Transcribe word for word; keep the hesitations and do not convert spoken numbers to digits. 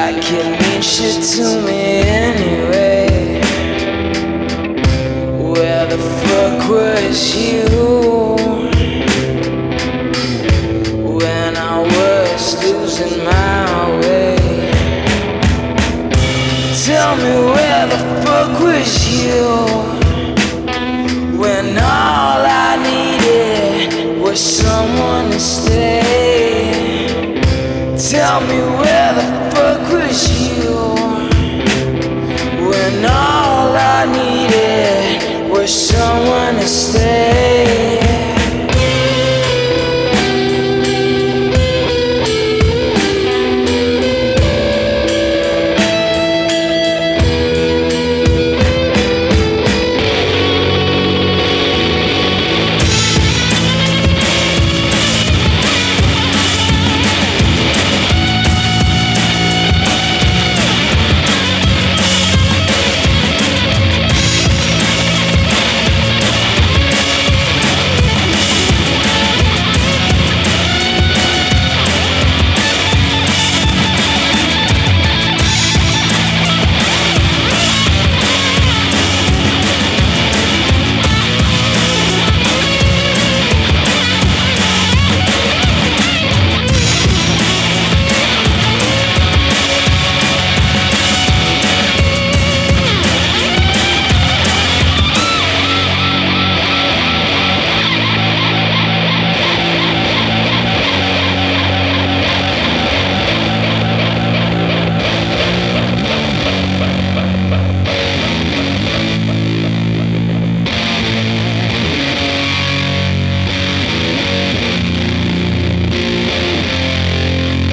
like it means shit to me anyway. Where the fuck was you when I was losing my way? Tell me, where the fuck was you when all I needed was someone to stay? Tell me, where the fuck was you